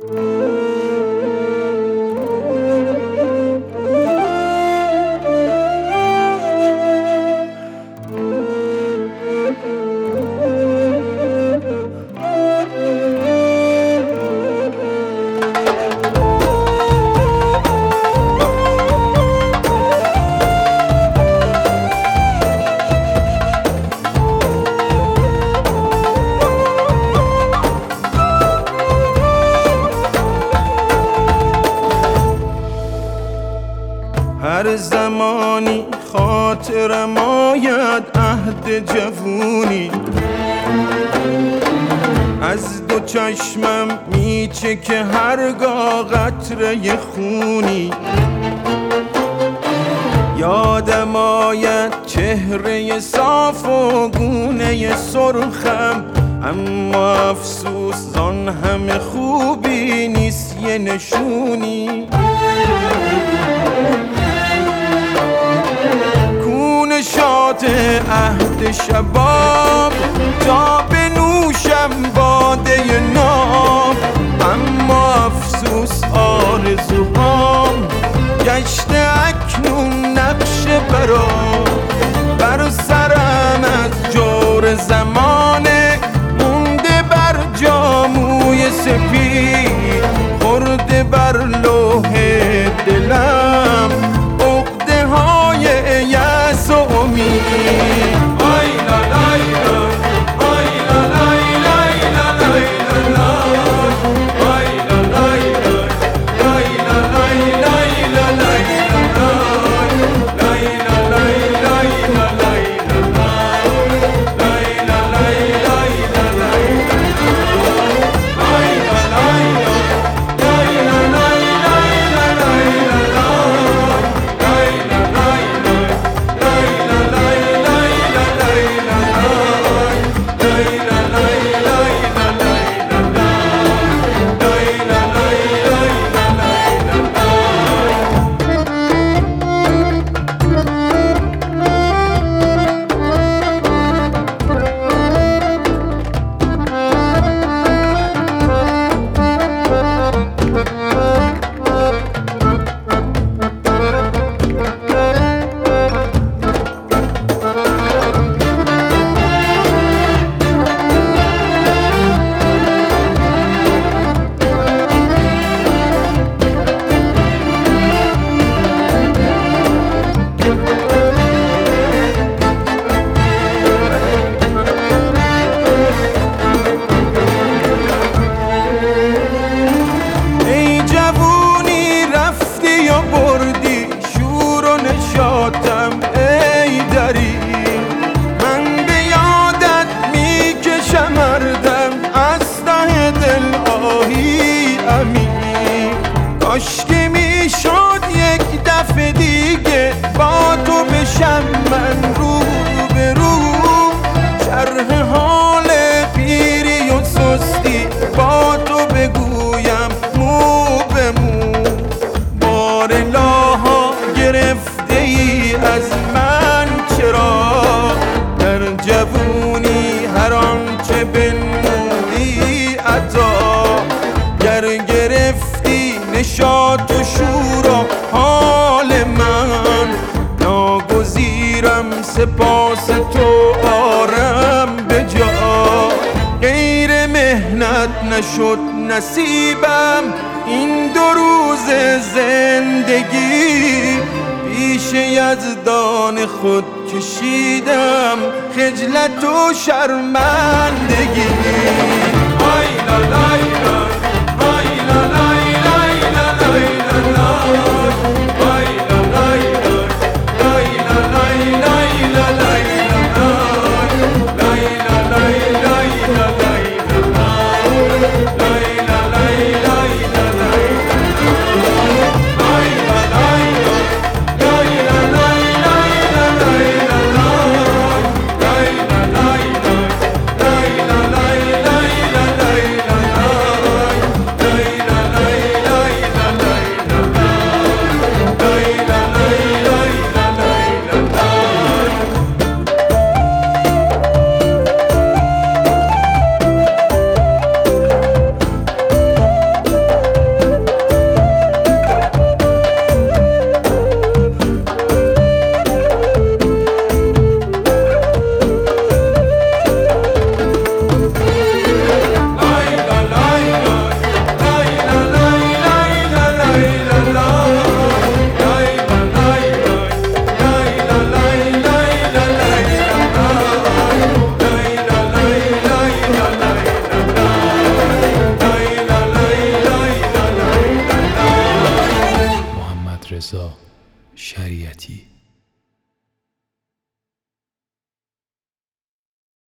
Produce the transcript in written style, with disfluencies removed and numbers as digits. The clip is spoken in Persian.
هر زمانی خاطرم آید عهد جوونی، از دو چشمم میچکه هرگاه قطره خونی. یادم آید چهره صاف و گونه سرخم، اما افسوس زان همه خوبی نیست یه نشونی. کون شات عهد شباب تا بنوشم باده ناب، اما افسوس آرزوهام گشته اکنون نقش بر سرم از جور زمانه مونده بر جاموی سپید، خورده بر لوح دلم عقده های یأس و امید. کاش که میشد یک دفعه دیگه با تو بشم من رو به رو، شرح حال پیری و سستی با تو بگویم مو به مو. بار لاها گرفته ای از من چرا، در جوونی هر آنچه بنمودی عطا، گر گرفتی نشاط و شور و حال من، ناگزیرم سپاس تو آرم به جا. غیر مهنت نشد نصیبم این 2 روز زندگی، پیش یزدان خود کشیدم خجلت و شرمندگی. شریعتی.